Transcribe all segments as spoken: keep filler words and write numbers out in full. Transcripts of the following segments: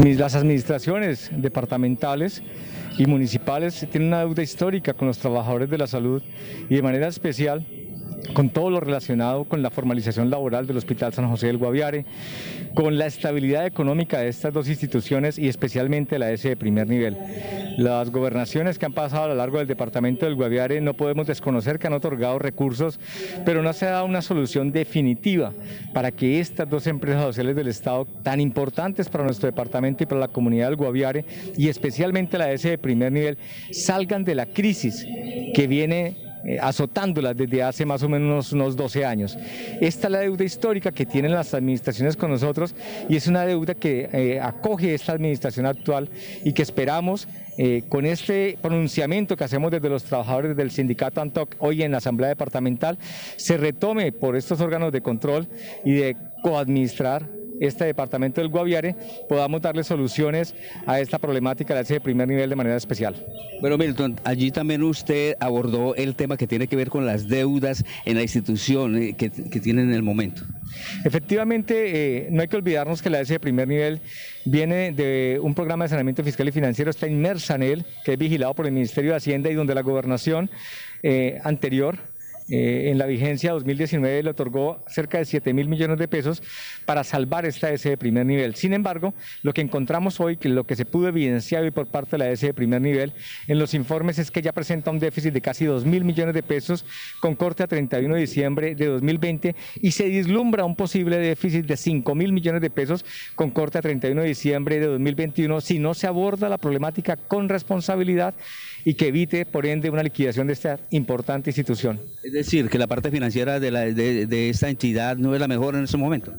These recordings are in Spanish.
Las administraciones departamentales y municipales tienen una deuda histórica con los trabajadores de la salud y de manera especial con todo lo relacionado con la formalización laboral del Hospital San José del Guaviare, con la estabilidad económica de estas dos instituciones y especialmente la S de primer nivel. Las gobernaciones que han pasado a lo largo del departamento del Guaviare no podemos desconocer que han otorgado recursos, pero no se ha dado una solución definitiva para que estas dos empresas sociales del Estado, tan importantes para nuestro departamento y para la comunidad del Guaviare, y especialmente la S de primer nivel, salgan de la crisis que viene Eh, azotándolas desde hace más o menos unos doce años. Esta es la deuda histórica que tienen las administraciones con nosotros y es una deuda que eh, acoge esta administración actual y que esperamos eh, con este pronunciamiento que hacemos desde los trabajadores del sindicato ANTOC hoy en la Asamblea Departamental se retome por estos órganos de control y de coadministrar este departamento del Guaviare, podamos darle soluciones a esta problemática de ese primer nivel de manera especial. Bueno, Milton, allí también usted abordó el tema que tiene que ver con las deudas en la institución eh, que, que tienen en el momento. Efectivamente, eh, no hay que olvidarnos que la S de primer nivel viene de un programa de saneamiento fiscal y financiero, está inmersa en él, que es vigilado por el Ministerio de Hacienda y donde la gobernación eh, anterior, Eh, en la vigencia dos mil diecinueve le otorgó cerca de siete mil millones de pesos para salvar esta S de primer nivel. Sin embargo, lo que encontramos hoy, que lo que se pudo evidenciar hoy por parte de la S de primer nivel en los informes es que ya presenta un déficit de casi dos mil millones de pesos con corte a treinta y uno de diciembre de dos mil veinte y se vislumbra un posible déficit de cinco mil millones de pesos con corte a treinta y uno de diciembre de dos mil veintiuno si no se aborda la problemática con responsabilidad y que evite, por ende, una liquidación de esta importante institución. Es decir, que la parte financiera de, la, de, de esta entidad no es la mejor en este momento.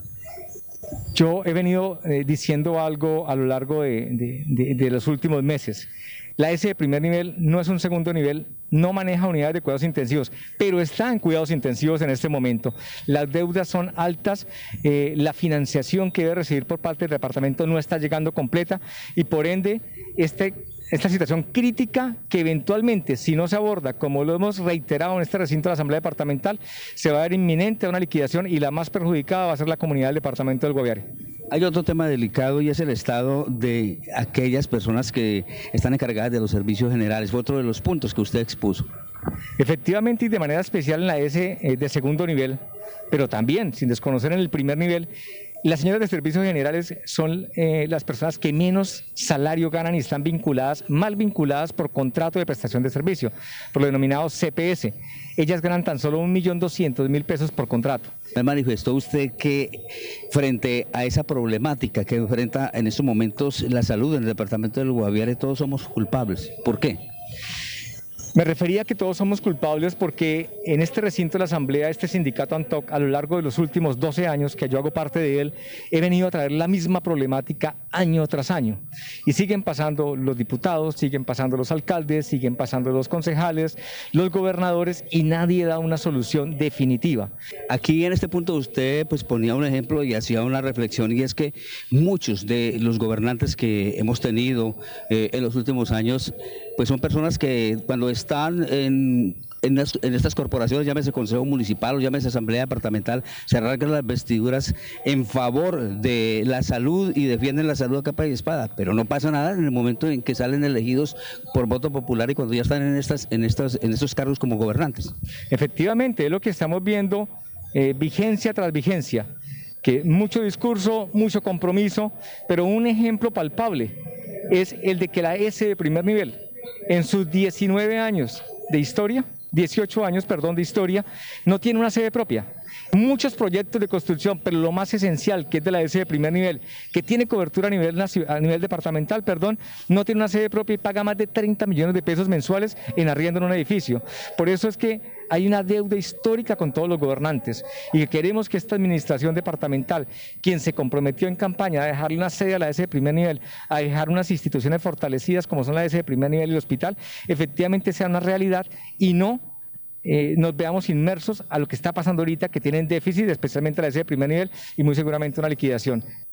Yo he venido eh, diciendo algo a lo largo de, de, de, de los últimos meses. La S de primer nivel no es un segundo nivel, no maneja unidades de cuidados intensivos, pero está en cuidados intensivos en este momento. Las deudas son altas, eh, la financiación que debe recibir por parte del departamento no está llegando completa y por ende este... esta situación crítica que eventualmente, si no se aborda, como lo hemos reiterado en este recinto de la Asamblea Departamental, se va a ver inminente a una liquidación y la más perjudicada va a ser la comunidad del departamento del Guaviare. Hay otro tema delicado y es el estado de aquellas personas que están encargadas de los servicios generales, fue otro de los puntos que usted expuso. Efectivamente y de manera especial en la S de segundo nivel, pero también sin desconocer en el primer nivel, las señoras de servicios generales son eh, las personas que menos salario ganan y están vinculadas, mal vinculadas por contrato de prestación de servicio, por lo denominado C P S. Ellas ganan tan solo un millón doscientos mil pesos por contrato. ¿Me manifestó usted que frente a esa problemática que enfrenta en estos momentos la salud en el departamento del Guaviare todos somos culpables? ¿Por qué? Me refería a que todos somos culpables porque en este recinto de la Asamblea, este sindicato ANTOC, a lo largo de los últimos doce años que yo hago parte de él, he venido a traer la misma problemática año tras año. Y siguen pasando los diputados, siguen pasando los alcaldes, siguen pasando los concejales, los gobernadores y nadie da una solución definitiva. Aquí en este punto usted pues ponía un ejemplo y hacía una reflexión y es que muchos de los gobernantes que hemos tenido eh, en los últimos años pues son personas que cuando están en, en, las, en estas corporaciones, llámese Consejo Municipal o llámese Asamblea Departamental, se arrancan las vestiduras en favor de la salud y defienden la salud a capa y espada, pero no pasa nada en el momento en que salen elegidos por voto popular y cuando ya están en, estas, en, estas, en estos cargos como gobernantes. Efectivamente, es lo que estamos viendo, eh, vigencia tras vigencia, que mucho discurso, mucho compromiso, pero un ejemplo palpable es el de que la S de primer nivel, en sus diecinueve años de historia, dieciocho años, perdón, de historia, no tiene una sede propia. Muchos proyectos de construcción, pero lo más esencial, que es de la S de primer nivel, que tiene cobertura a nivel, a nivel departamental, perdón, no tiene una sede propia y paga más de treinta millones de pesos mensuales en arriendo en un edificio. Por eso es que hay una deuda histórica con todos los gobernantes y que queremos que esta administración departamental, quien se comprometió en campaña a dejarle una sede a la S de primer nivel, a dejar unas instituciones fortalecidas como son la S de primer nivel y el hospital, efectivamente sea una realidad y no Eh, nos veamos inmersos a lo que está pasando ahorita, que tienen déficit, especialmente la S de primer nivel y muy seguramente una liquidación.